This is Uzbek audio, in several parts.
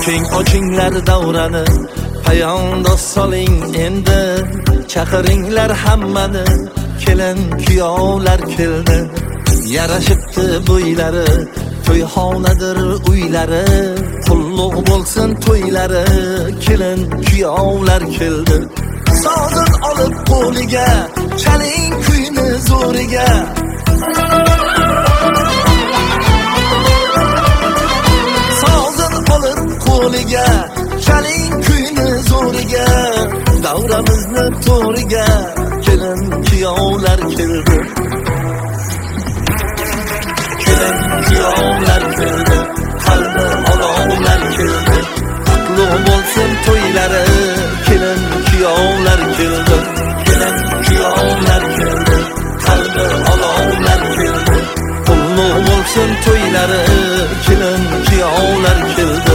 keng ochinglar davrani, payondoz soling endi, chaqiringlar hammani, kelin kuyovlar keldi. Yarashibdi bo'ylari, to'yxonadir uylari, qulluq bo'lsin to'ylari, kelin kuyovlar keldi. Sozin olib qo'liga, chaling kuyni zo'riga. Sozin olib qo'liga, chaling kuyni zo'riga. Davramizni to'riga, kelin kuyovlar keldi. Kelin kuyovlar keldi, qalbi olovlar keldi. Qutlug' bo'lsin to'ylari, kelin kuyovlar keldi. Kelin kuyovlar keldi, qalbi olovlar keldi. Qutlug' bo'lsin to'ylari, kelin kuyovlar keldi.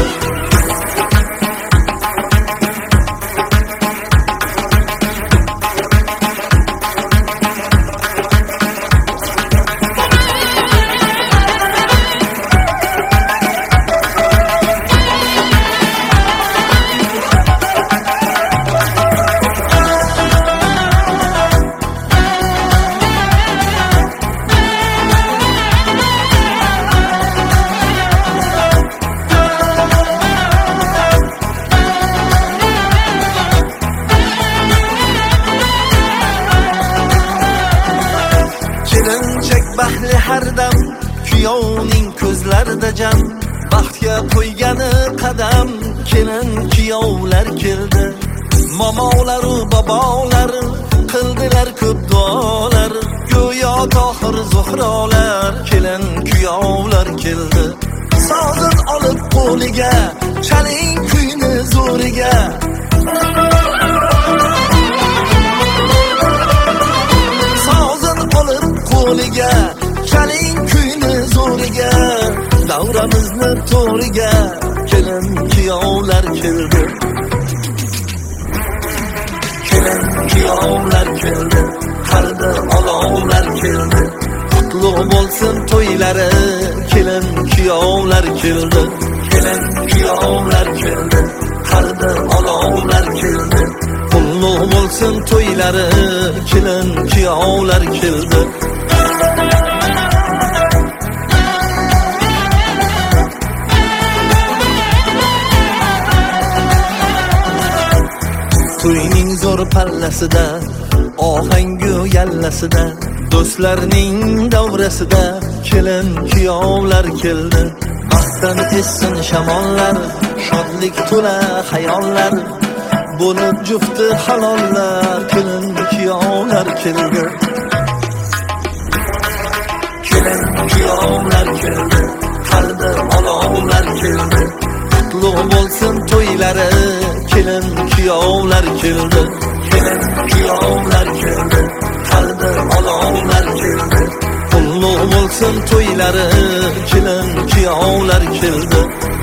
Kelinchak baxtli har dam, kuyovning ko'zlarida jam. Baxtga qo'ygani qadam, kelin kuyovlar keldi. Momolar u bobolar qildilar ko'p duolar, go'yo tohir zuhrolar, kelin kuyovlar keldi. Sozin olib qo'liga, chaling kuyni zo'riga. Qo'liga, chaling kuyni zo'riga. Davramizni to'riga, kelin kuyovlar keldi. Kelin kuyovlar keldi, qalbi olovlar keldi. Qutlug' bo'lsin to'ylari, kelin kuyovlar keldi. Kelin kuyovlar keldi, qalbi olovlar keldi. Qutlug' bo'lsin to'ylari, kelin kuyovlar keldi. To'yning zo'r pallasida, ohangu yallasida, do'stlarning davrasida, kelin kuyovlar keldi. Baxtdan essin shamollar, shodlik to'la xayollar, bo'lib jufti halollar, kelin kuyovlar keldi. Kelin kuyovlar keldi, qalbi olovlar keldi. Qutlug' bo'lsin to'ylari, kelin kuyovlar keldi. Kelin kuyovlar keldi, qalbi olovlar keldi. Qutlug' bo'lsin to'ylari, kelin kuyovlar keldi.